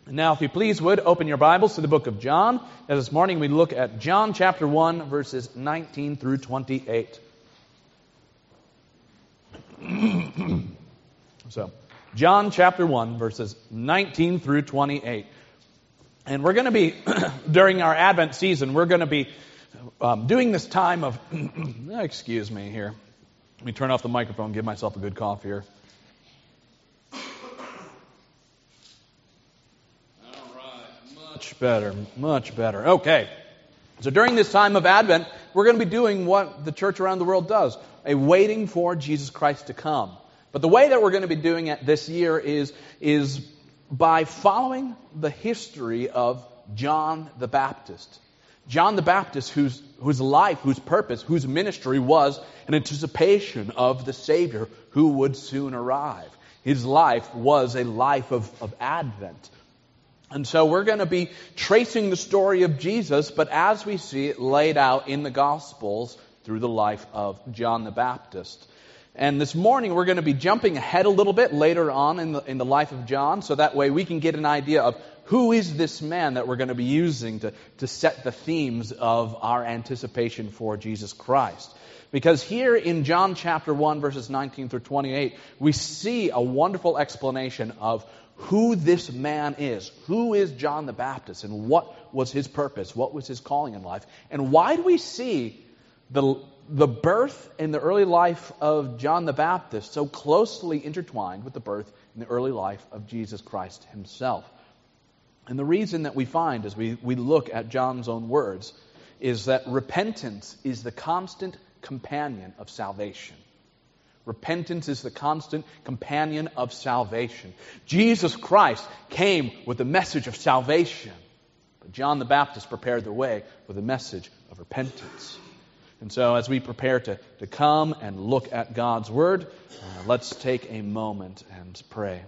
Now, if you please would, open your Bibles to the book of John. As this morning we look at John chapter 1, verses 19 through 28. So, John chapter 1, verses 19 through 28. And we're going to be, during our Advent season, we're going to be doing this time of, excuse me here. Let me turn off the microphone and give myself a good cough here. Much better. Okay. So during this time of Advent, we're going to be doing what the church around the world does, a waiting for Jesus Christ to come. But the way that we're going to be doing it this year is by following the history of John the Baptist. John the Baptist, whose life, whose purpose, whose ministry was an anticipation of the Savior who would soon arrive. His life was a life of Advent. And so we're going to be tracing the story of Jesus, but as we see it laid out in the Gospels through the life of John the Baptist. And this morning we're going to be jumping ahead a little bit later on in the life of John, so that way we can get an idea of who is this man that we're going to be using to set the themes of our anticipation for Jesus Christ. Because here in John chapter 1, verses 19 through 28, we see a wonderful explanation of who this man is. Who is John the Baptist, and what was his purpose? What was his calling in life? And why do we see the birth and the early life of John the Baptist so closely intertwined with the birth and the early life of Jesus Christ himself? And the reason that we find as we look at John's own words is that repentance is the constant companion of salvation. Repentance is the constant companion of salvation. Jesus Christ came with the message of salvation, but John the Baptist prepared the way with a message of repentance. And so as we prepare to come and look at God's Word, let's take a moment and pray.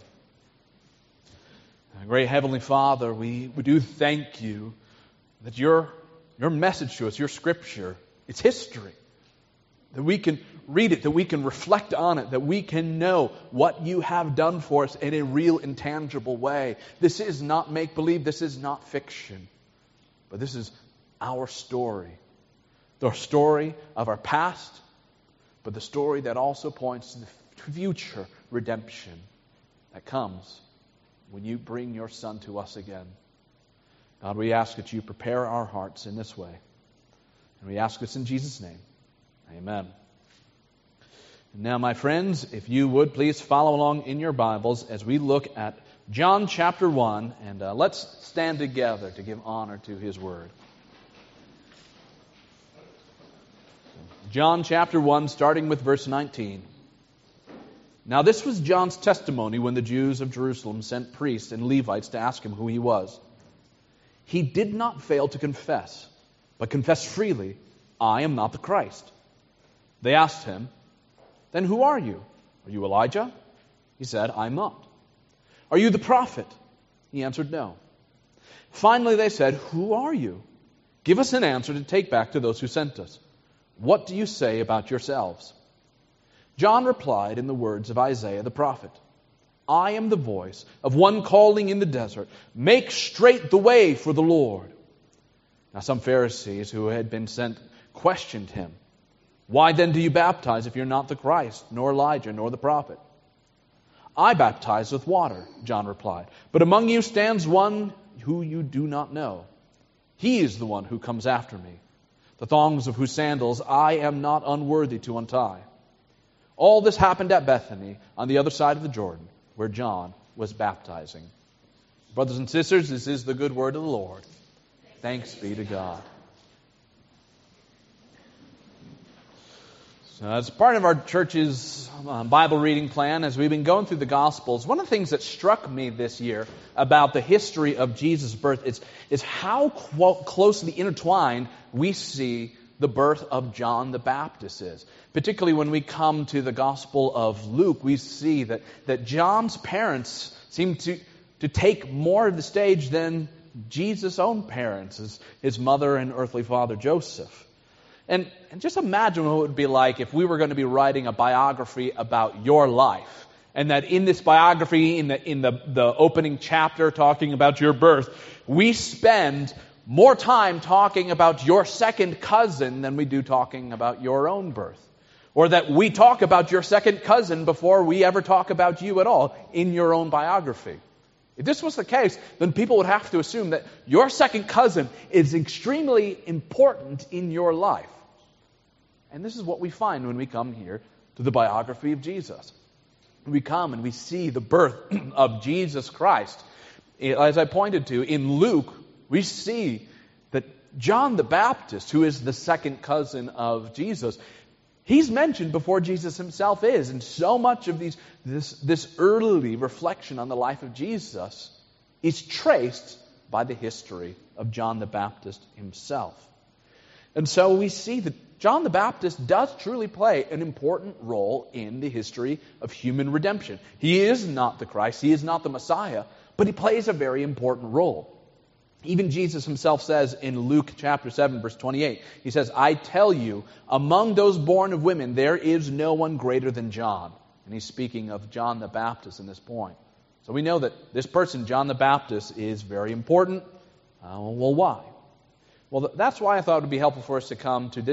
Great Heavenly Father, we do thank you that your message to us, your Scripture, it's history. That we can read it, that we can reflect on it, that we can know what you have done for us in a real, intangible way. This is not make-believe, this is not fiction, but this is our story. The story of our past, but the story that also points to the future redemption that comes when you bring your Son to us again. God, we ask that you prepare our hearts in this way. And we ask this in Jesus' name. Amen. And now, my friends, if you would please follow along in your Bibles as we look at John chapter 1, and let's stand together to give honor to His Word. John chapter 1, starting with verse 19. Now this was John's testimony when the Jews of Jerusalem sent priests and Levites to ask him who he was. He did not fail to confess, but confessed freely, I am not the Christ. They asked him, then who are you? Are you Elijah? He said, I'm not. Are you the prophet? He answered, no. Finally they said, who are you? Give us an answer to take back to those who sent us. What do you say about yourselves? John replied in the words of Isaiah the prophet, I am the voice of one calling in the desert, make straight the way for the Lord. Now some Pharisees who had been sent questioned him. Why then do you baptize if you're not the Christ, nor Elijah, nor the prophet? I baptize with water, John replied, but among you stands one who you do not know. He is the one who comes after me, the thongs of whose sandals I am not unworthy to untie. All this happened at Bethany, on the other side of the Jordan, where John was baptizing. Brothers and sisters, this is the good word of the Lord. Thanks be to God. So as part of our church's Bible reading plan, as we've been going through the Gospels, one of the things that struck me this year about the history of Jesus' birth is how closely intertwined we see the birth of John the Baptist is. Particularly when we come to the Gospel of Luke, we see that John's parents seem to take more of the stage than Jesus' own parents, his mother and earthly father Joseph. And just imagine what it would be like if we were going to be writing a biography about your life, And that in this biography, in the opening chapter talking about your birth, we spend more time talking about your second cousin than we do talking about your own birth. Or that we talk about your second cousin before we ever talk about you at all in your own biography. If this was the case, then people would have to assume that your second cousin is extremely important in your life. And this is what we find when we come here to the biography of Jesus. We come and we see the birth of Jesus Christ. As I pointed to, in Luke, we see that John the Baptist, who is the second cousin of Jesus, he's mentioned before Jesus himself is. And so much of this early reflection on the life of Jesus is traced by the history of John the Baptist himself. And so we see that John the Baptist does truly play an important role in the history of human redemption. He is not the Christ, he is not the Messiah, but he plays a very important role. Even Jesus himself says in Luke chapter 7, verse 28, he says, I tell you, among those born of women, there is no one greater than John. And he's speaking of John the Baptist in this point. So we know that this person, John the Baptist, is very important. Well, why? Well, that's why I thought it would be helpful for us to come to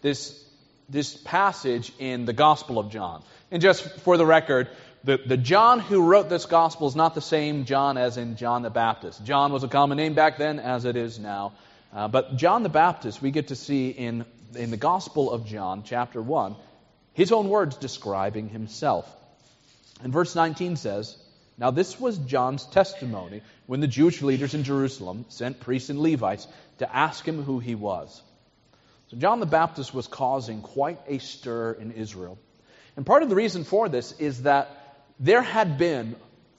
this passage in the Gospel of John. And just for the record, the John who wrote this Gospel is not the same John as in John the Baptist. John was a common name back then, as it is now. But John the Baptist, we get to see in the Gospel of John, chapter 1, his own words describing himself. And verse 19 says, Now this was John's testimony when the Jewish leaders in Jerusalem sent priests and Levites to ask him who he was. So John the Baptist was causing quite a stir in Israel. And part of the reason for this is that there had been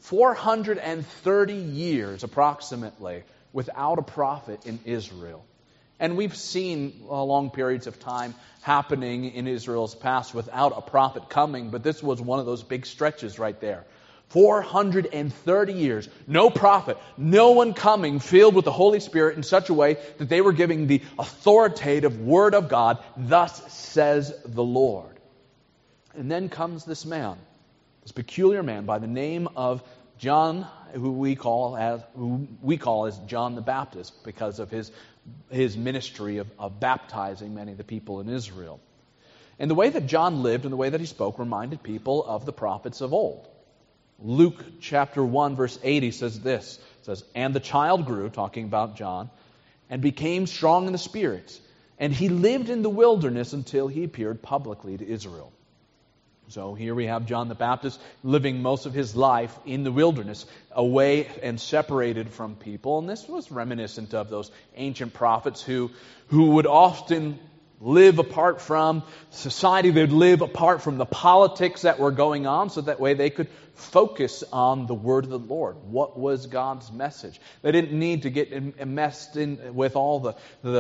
430 years approximately without a prophet in Israel. And we've seen long periods of time happening in Israel's past without a prophet coming, but this was one of those big stretches right there. 430 years, no prophet, no one coming filled with the Holy Spirit in such a way that they were giving the authoritative Word of God, thus says the Lord. And then comes this man, this peculiar man by the name of John, who we call as John the Baptist because of his ministry of baptizing many of the people in Israel. And the way that John lived and the way that he spoke reminded people of the prophets of old. Luke chapter 1 verse 80 says this. It says, And the child grew, talking about John, and became strong in the Spirit. And he lived in the wilderness until he appeared publicly to Israel. So here we have John the Baptist living most of his life in the wilderness, away and separated from people. And this was reminiscent of those ancient prophets who would often live apart from society. They'd live apart from the politics that were going on, so that way they could focus on the word of the Lord. What was God's message? They didn't need to get messed in with all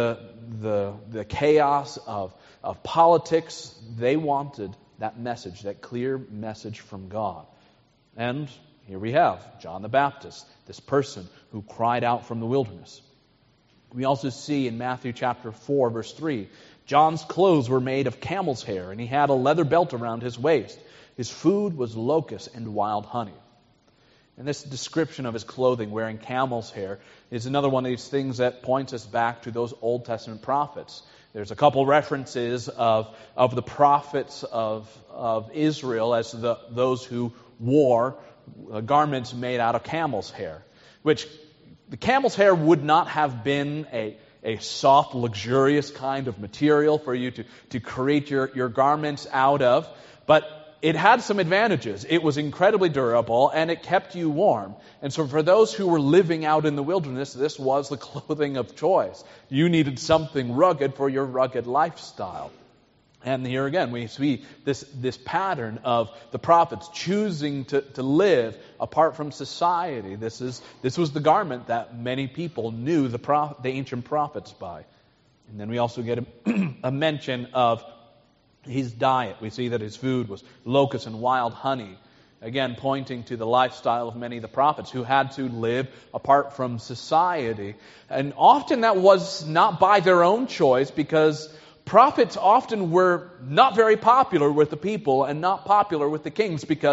the chaos of politics. They wanted that message, that clear message from God. And here we have John the Baptist, this person who cried out from the wilderness. We also see in Matthew chapter 4, verse 3, John's clothes were made of camel's hair, and he had a leather belt around his waist. His food was locusts and wild honey. And this description of his clothing, wearing camel's hair, is another one of these things that points us back to those Old Testament prophets. There's a couple references of the prophets of Israel as those who wore garments made out of camel's hair, which the camel's hair would not have been a soft, luxurious kind of material for you to create your garments out of, but it had some advantages. It was incredibly durable, and it kept you warm. And so for those who were living out in the wilderness, this was the clothing of choice. You needed something rugged for your rugged lifestyle. And here again, we see this pattern of the prophets choosing to live apart from society. This was the garment that many people knew the ancient prophets by. And then we also get a mention of his diet. We see that his food was locusts and wild honey. Again, pointing to the lifestyle of many of the prophets who had to live apart from society. And often that was not by their own choice, because prophets often were not very popular with the people and not popular with the kings, because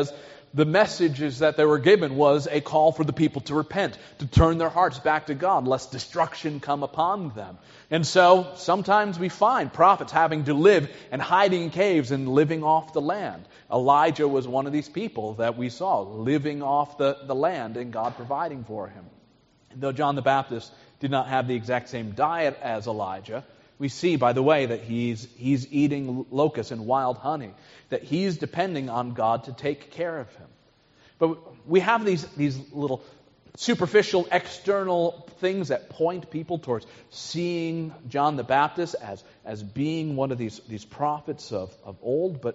the messages that they were given was a call for the people to repent, to turn their hearts back to God, lest destruction come upon them. And so sometimes we find prophets having to live and hiding in caves and living off the land. Elijah was one of these people that we saw living off the land and God providing for him. And though John the Baptist did not have the exact same diet as Elijah, we see, by the way, that he's eating locusts and wild honey, that he's depending on God to take care of him. But we have these little superficial external things that point people towards seeing John the Baptist as being one of these prophets of old. But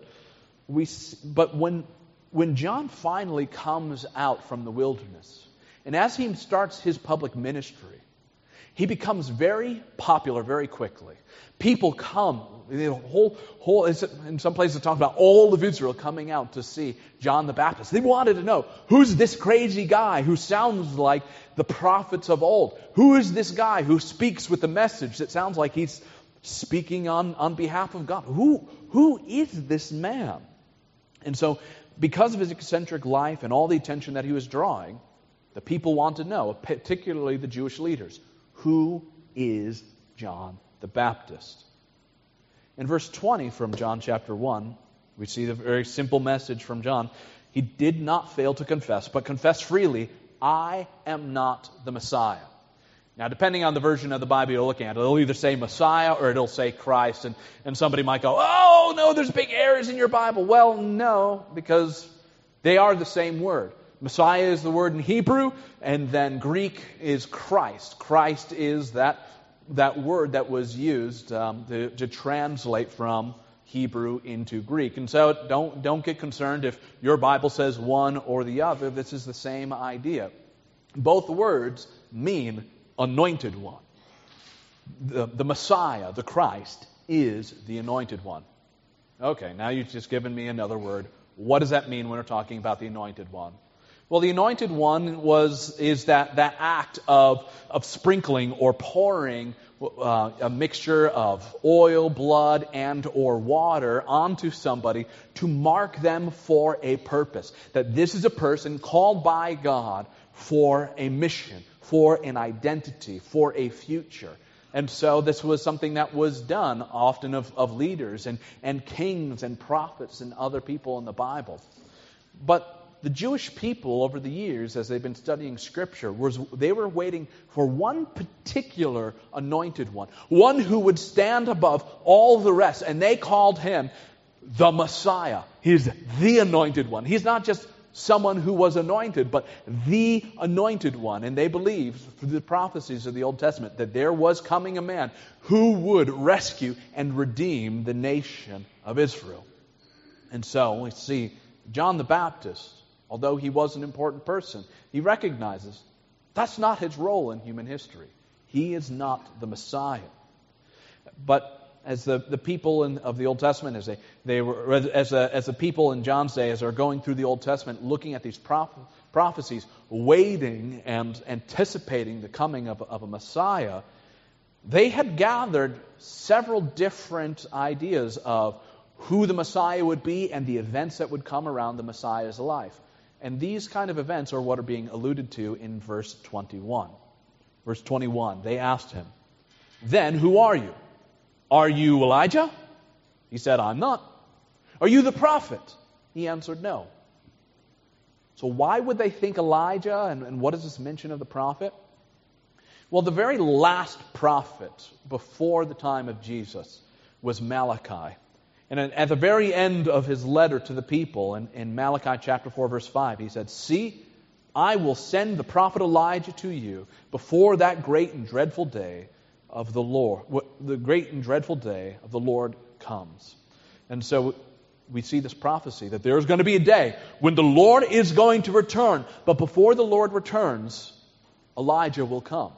when John finally comes out from the wilderness, and as he starts his public ministry, he becomes very popular very quickly. People come, in some places it talks about all of Israel coming out to see John the Baptist. They wanted to know, who's this crazy guy who sounds like the prophets of old? Who is this guy who speaks with a message that sounds like he's speaking on behalf of God? Who is this man? And so, because of his eccentric life and all the attention that he was drawing, the people want to know, particularly the Jewish leaders, who is John the Baptist? In verse 20 from John chapter 1, we see the very simple message from John. He did not fail to confess, but confessed freely, I am not the Messiah. Now, depending on the version of the Bible you're looking at, it'll either say Messiah or it'll say Christ. And somebody might go, oh, no, there's big errors in your Bible. Well, no, because they are the same word. Messiah is the word in Hebrew, and then Greek is Christ. Christ is that word that was used to translate from Hebrew into Greek. And so don't get concerned if your Bible says one or the other. This is the same idea. Both words mean anointed one. The Messiah, the Christ, is the anointed one. Okay, now you've just given me another word. What does that mean when we're talking about the anointed one? Well, the anointed one is that act of sprinkling or pouring a mixture of oil, blood, and or water onto somebody to mark them for a purpose. That this is a person called by God for a mission, for an identity, for a future. And so this was something that was done often of leaders and kings and prophets and other people in the Bible. But the Jewish people over the years, as they've been studying Scripture, they were waiting for one particular anointed one who would stand above all the rest, and they called him the Messiah. He's the anointed one. He's not just someone who was anointed, but the anointed one. And they believed, through the prophecies of the Old Testament, that there was coming a man who would rescue and redeem the nation of Israel. And so we see John the Baptist, although he was an important person, he recognizes that's not his role in human history. He is not the Messiah. But as the people of the Old Testament, as the people in John's day, as they're going through the Old Testament, looking at these prophecies, waiting and anticipating the coming of a Messiah, they had gathered several different ideas of who the Messiah would be and the events that would come around the Messiah's life. And these kind of events are what are being alluded to in verse 21. Verse 21, they asked him, "Then who are you? Are you Elijah?" He said, "I'm not." "Are you the prophet?" He answered, "No." So why would they think Elijah, and what is this mention of the prophet? Well, the very last prophet before the time of Jesus was Malachi. And at the very end of his letter to the people, in Malachi chapter 4, verse 5, he said, "See, I will send the prophet Elijah to you before that great and dreadful day of the Lord, the great and dreadful day of the Lord comes." And so we see this prophecy that there is going to be a day when the Lord is going to return. But before the Lord returns, Elijah will come.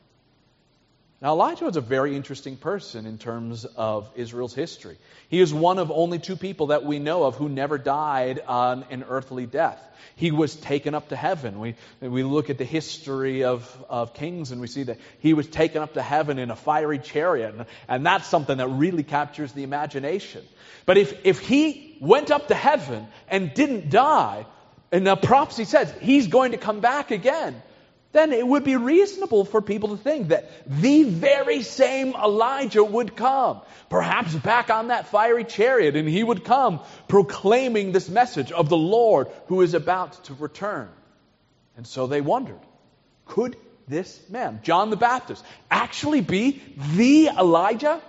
Now, Elijah was a very interesting person in terms of Israel's history. He is one of only two people that we know of who never died on an earthly death. He was taken up to heaven. We look at the history of kings and we see that he was taken up to heaven in a fiery chariot. And that's something that really captures the imagination. But if he went up to heaven and didn't die, and the prophecy says he's going to come back again, then it would be reasonable for people to think that the very same Elijah would come, perhaps back on that fiery chariot, and he would come proclaiming this message of the Lord who is about to return. And so they wondered, could this man, John the Baptist, actually be the Elijah?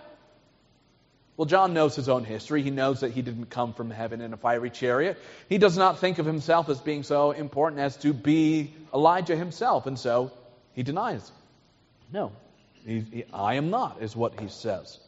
Well, John knows his own history. He knows that he didn't come from heaven in a fiery chariot. He does not think of himself as being so important as to be Elijah himself, and so he denies it. No, I am not, is what he says.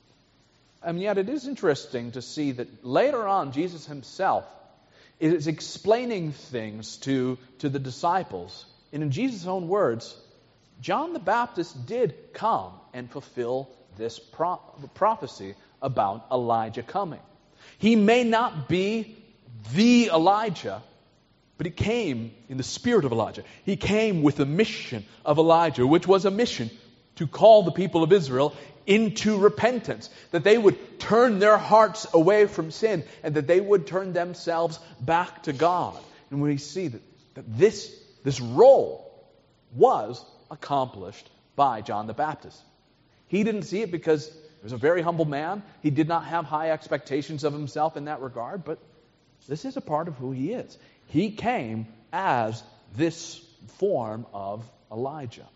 And yet it is interesting to see that later on, Jesus himself is explaining things to the disciples. And in Jesus' own words, John the Baptist did come and fulfill this prophecy about Elijah coming. He may not be the Elijah, but he came in the spirit of Elijah. He came with the mission of Elijah, which was a mission to call the people of Israel into repentance, that they would turn their hearts away from sin and that they would turn themselves back to God. And we see that this role was accomplished by John the Baptist. He didn't see it because he was a very humble man. He did not have high expectations of himself in that regard, but this is a part of who he is. He came as this form of Elijah.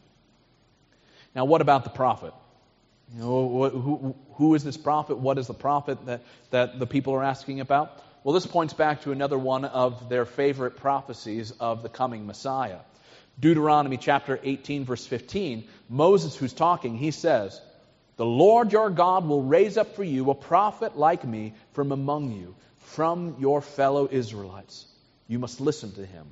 Now, what about the prophet? You know, who is this prophet? What is the prophet that the people are asking about? Well, this points back to another one of their favorite prophecies of the coming Messiah. Deuteronomy chapter 18, verse 15, Moses, who's talking, he says, "The Lord your God will raise up for you a prophet like me from among you, from your fellow Israelites. You must listen to him."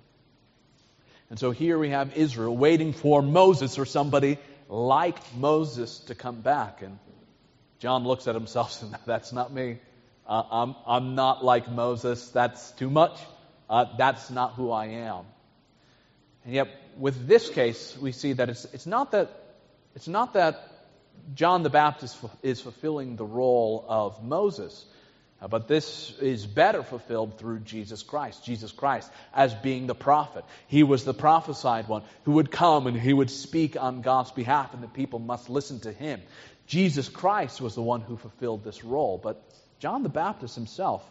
And so here we have Israel waiting for Moses or somebody like Moses to come back. And John looks at himself and that's not me. I'm not like Moses. That's too much. That's not who I am. And yet, with this case, we see that it's not that John the Baptist is fulfilling the role of Moses, but this is better fulfilled through Jesus Christ. Jesus Christ as being the prophet. He was the prophesied one who would come and he would speak on God's behalf, and the people must listen to him. Jesus Christ was the one who fulfilled this role. But John the Baptist himself,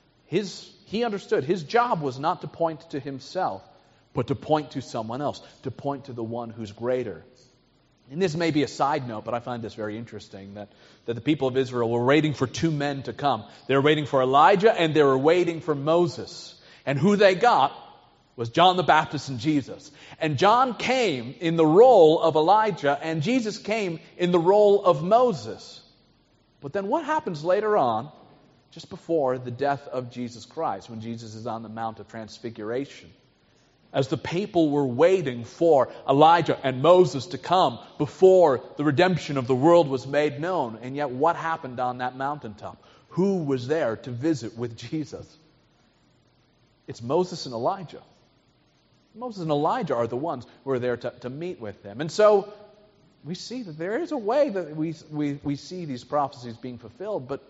he understood his job was not to point to himself, but to point to someone else, to point to the one who's greater. And this may be a side note, but I find this very interesting, that the people of Israel were waiting for two men to come. They were waiting for Elijah and they were waiting for Moses. And who they got was John the Baptist and Jesus. And John came in the role of Elijah, and Jesus came in the role of Moses. But then what happens later on, just before the death of Jesus Christ, when Jesus is on the Mount of Transfiguration? As the people were waiting for Elijah and Moses to come before the redemption of the world was made known. And yet what happened on that mountaintop? Who was there to visit with Jesus? It's Moses and Elijah. Moses and Elijah are the ones who are there to meet with him. And so we see that there is a way that we see these prophecies being fulfilled, but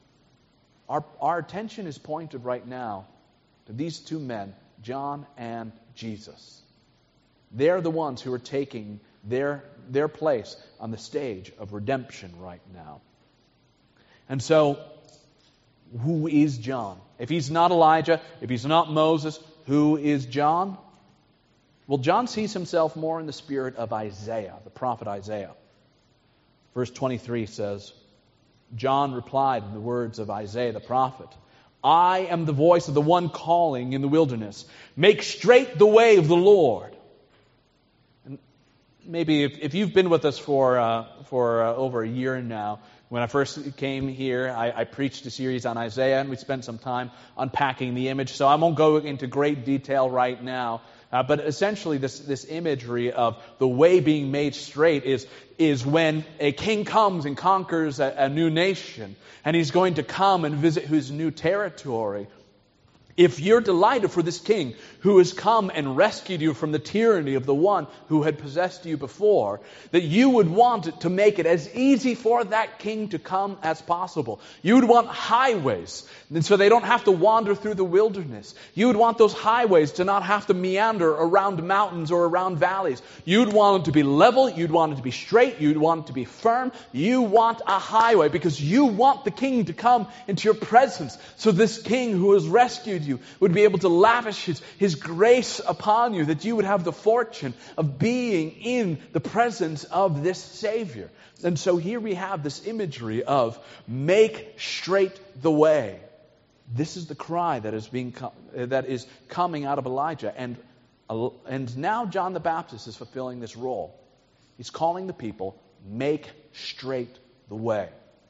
our attention is pointed right now to these two men, John and Jesus. They're the ones who are taking their place on the stage of redemption right now. And so, who is John? If he's not Elijah, if he's not Moses, who is John? Well, John sees himself more in the spirit of Isaiah, the prophet Isaiah. Verse 23 says, John replied in the words of Isaiah the prophet, "I am the voice of the one calling in the wilderness. Make straight the way of the Lord." And maybe if you've been with us for over a year now, when I first came here, I preached a series on Isaiah, and we spent some time unpacking the image. So I won't go into great detail right now. But essentially, this imagery of the way being made straight is when a king comes and conquers a new nation, and he's going to come and visit his new territory. If you're delighted for this king who has come and rescued you from the tyranny of the one who had possessed you before, that you would want to make it as easy for that king to come as possible. You would want highways, and so they don't have to wander through the wilderness. You would want those highways to not have to meander around mountains or around valleys. You'd want it to be level, you'd want it to be straight, you'd want it to be firm. You want a highway because you want the king to come into your presence. So this king who has rescued you would be able to lavish his grace upon you, that you would have the fortune of being in the presence of this Savior. And so here we have this imagery of make straight the way. This is the cry that is coming out of Elijah. And now John the Baptist is fulfilling this role. He's calling the people, make straight the way.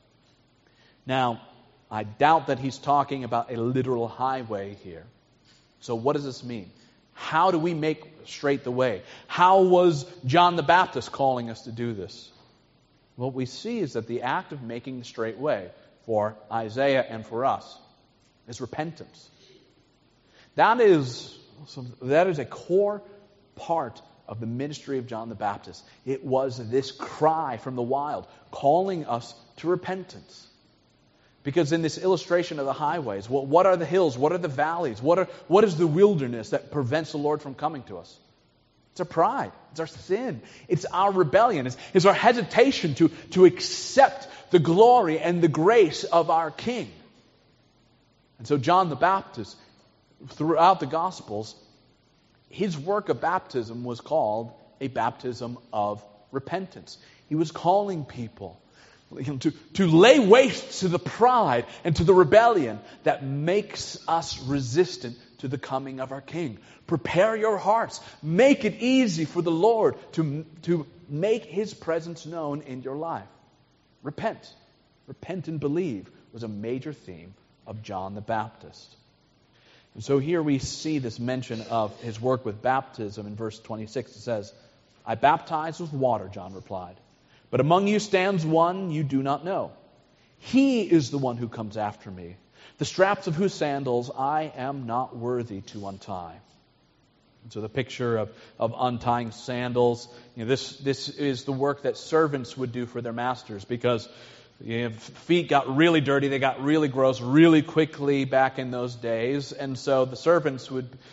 Now, I doubt that he's talking about a literal highway here. So what does this mean? How do we make straight the way? How was John the Baptist calling us to do this? What we see is that the act of making the straight way for Isaiah and for us is repentance. That is a core part of the ministry of John the Baptist. It was this cry from the wild, calling us to repentance. Because in this illustration of the highways, what are the hills? What are the valleys? What is the wilderness that prevents the Lord from coming to us? It's our pride. It's our sin. It's our rebellion. It's our hesitation to accept the glory and the grace of our King. And so John the Baptist, throughout the Gospels, his work of baptism was called a baptism of repentance. He was calling people to lay waste to the pride and to the rebellion that makes us resistant to the coming of our King. Prepare your hearts. Make it easy for the Lord to make His presence known in your life. Repent. Repent and believe was a major theme of John the Baptist. And so here we see this mention of his work with baptism in verse 26. It says, I baptize with water, John replied. But among you stands one you do not know. He is the one who comes after me, the straps of whose sandals I am not worthy to untie. And so the picture of untying sandals, this is the work that servants would do for their masters, because feet got really dirty, they got really gross really quickly back in those days. And so the servants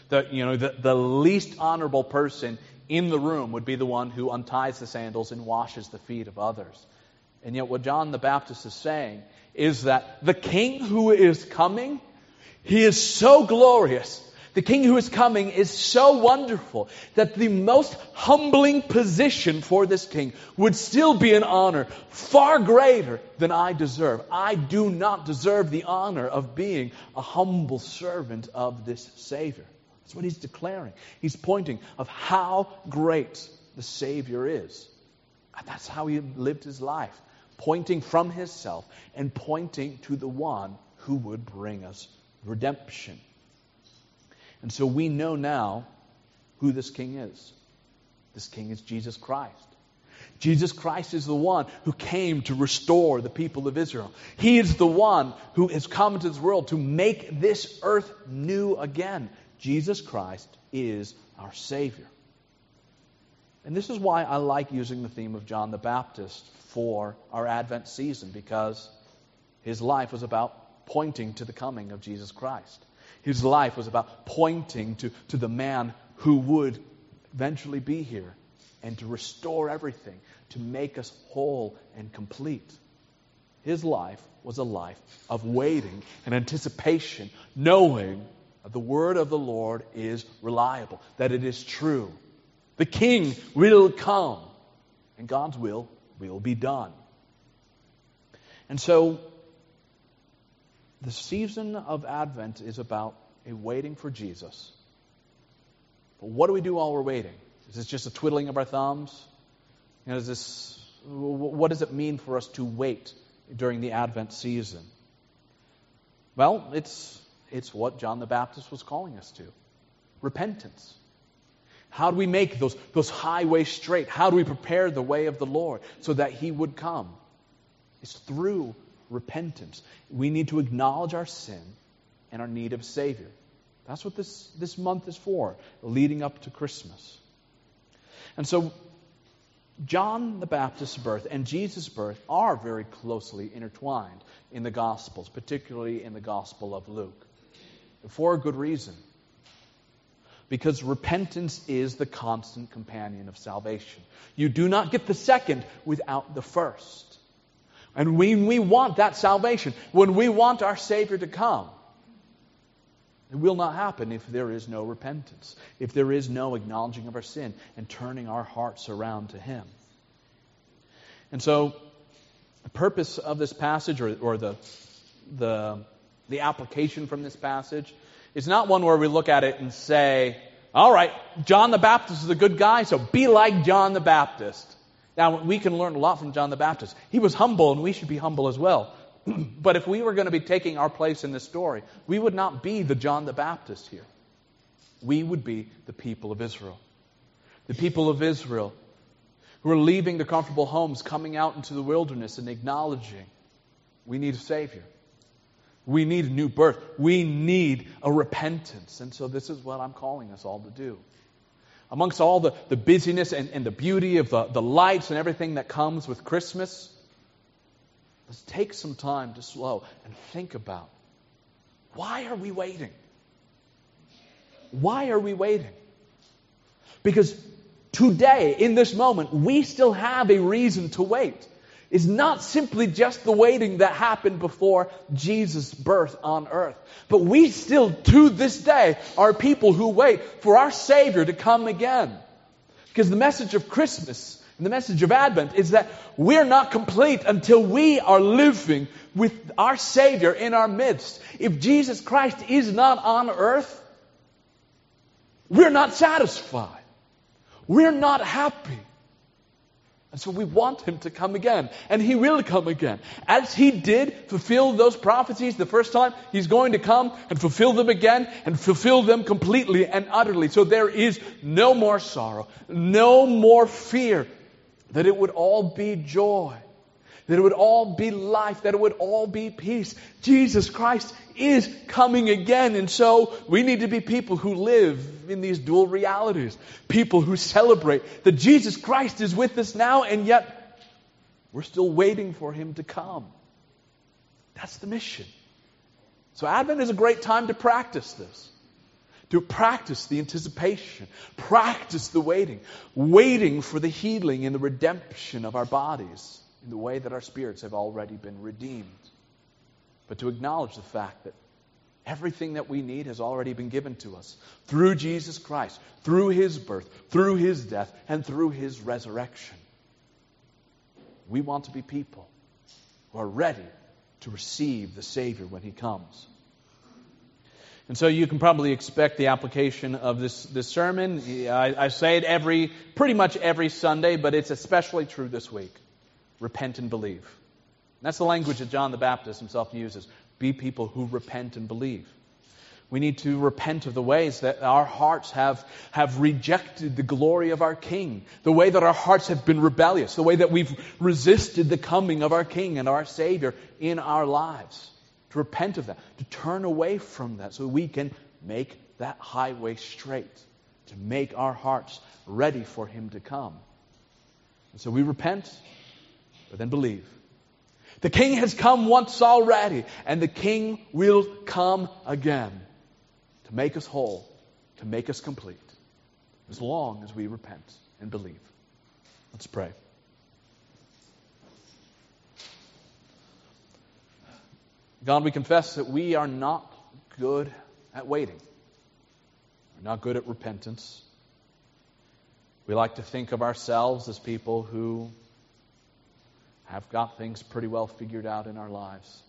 the least honorable person in the room would be the one who unties the sandals and washes the feet of others. And yet what John the Baptist is saying is that the King who is coming, He is so glorious. The King who is coming is so wonderful that the most humbling position for this King would still be an honor far greater than I deserve. I do not deserve the honor of being a humble servant of this Savior. That's what he's declaring. He's pointing of how great the Savior is. And that's how he lived his life, pointing from himself and pointing to the one who would bring us redemption. And so we know now who this King is. This King is Jesus Christ. Jesus Christ is the one who came to restore the people of Israel. He is the one who has come into this world to make this earth new again. Jesus Christ is our Savior. And this is why I like using the theme of John the Baptist for our Advent season, because his life was about pointing to the coming of Jesus Christ. His life was about pointing to the man who would eventually be here and to restore everything, to make us whole and complete. His life was a life of waiting and anticipation, knowing that the word of the Lord is reliable, that it is true. The King will come, and God's will be done. And so, the season of Advent is about a waiting for Jesus. But what do we do while we're waiting? Is this just a twiddling of our thumbs? What does it mean for us to wait during the Advent season? Well, it's what John the Baptist was calling us to. Repentance. How do we make those highways straight? How do we prepare the way of the Lord so that He would come? It's through repentance. We need to acknowledge our sin and our need of a Savior. That's what this month is for, leading up to Christmas. And so John the Baptist's birth and Jesus' birth are very closely intertwined in the Gospels, particularly in the Gospel of Luke, for a good reason. Because repentance is the constant companion of salvation. You do not get the second without the first. And when we want that salvation, when we want our Savior to come, it will not happen if there is no repentance, if there is no acknowledging of our sin and turning our hearts around to Him. And so, the purpose of this passage, or the application from this passage, is not one where we look at it and say, all right, John the Baptist is a good guy, so be like John the Baptist. Now, we can learn a lot from John the Baptist. He was humble, and we should be humble as well. But if we were going to be taking our place in this story, we would not be the John the Baptist here. We would be the people of Israel. The people of Israel who are leaving their comfortable homes, coming out into the wilderness and acknowledging we need a Savior. We need a new birth. We need a repentance. And so this is what I'm calling us all to do. Amongst all the busyness and the beauty of the lights and everything that comes with Christmas, let's take some time to slow and think about, why are we waiting? Why are we waiting? Because today, in this moment, we still have a reason to wait. It's not simply just the waiting that happened before Jesus' birth on earth. But we still, to this day, are people who wait for our Savior to come again. Because the message of Christmas and the message of Advent is that we're not complete until we are living with our Savior in our midst. If Jesus Christ is not on earth, we're not satisfied. We're not happy. And so we want Him to come again. And He will come again. As He did fulfill those prophecies the first time, He's going to come and fulfill them again and fulfill them completely and utterly. So there is no more sorrow, no more fear, that it would all be joy, that it would all be life, that it would all be peace. Jesus Christ is coming again. And so we need to be people who live in these dual realities. People who celebrate that Jesus Christ is with us now, and yet we're still waiting for Him to come. That's the mission. So Advent is a great time to practice this. To practice the anticipation. Practice the waiting. Waiting for the healing and the redemption of our bodies in the way that our spirits have already been redeemed. But to acknowledge the fact that everything that we need has already been given to us through Jesus Christ, through His birth, through His death, and through His resurrection. We want to be people who are ready to receive the Savior when He comes. And so you can probably expect the application of this sermon. I say it pretty much every Sunday, but it's especially true this week. Repent and believe. And that's the language that John the Baptist himself uses. Be people who repent and believe. We need to repent of the ways that our hearts have rejected the glory of our King. The way that our hearts have been rebellious. The way that we've resisted the coming of our King and our Savior in our lives. To repent of that. To turn away from that so we can make that highway straight. To make our hearts ready for Him to come. And so we repent, but then believe. The King has come once already, and the King will come again to make us whole, to make us complete, as long as we repent and believe. Let's pray. God, we confess that we are not good at waiting. We're not good at repentance. We like to think of ourselves as people who have got things pretty well figured out in our lives.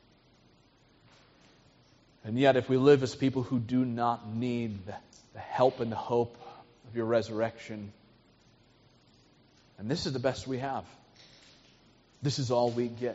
And yet, if we live as people who do not need the help and the hope of your resurrection, and this is the best we have. This is all we get.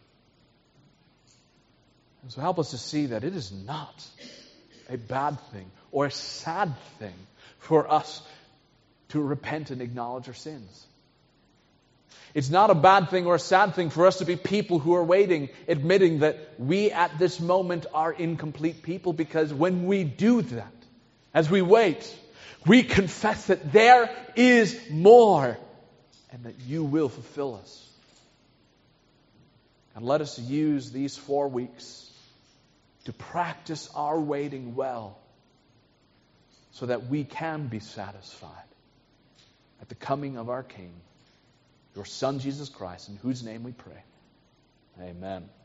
And so help us to see that it is not a bad thing or a sad thing for us to repent and acknowledge our sins. It's not a bad thing or a sad thing for us to be people who are waiting, admitting that we at this moment are incomplete people, because when we do that, as we wait, we confess that there is more and that you will fulfill us. And let us use these 4 weeks to practice our waiting well, so that we can be satisfied at the coming of our King, your Son, Jesus Christ, in whose name we pray. Amen.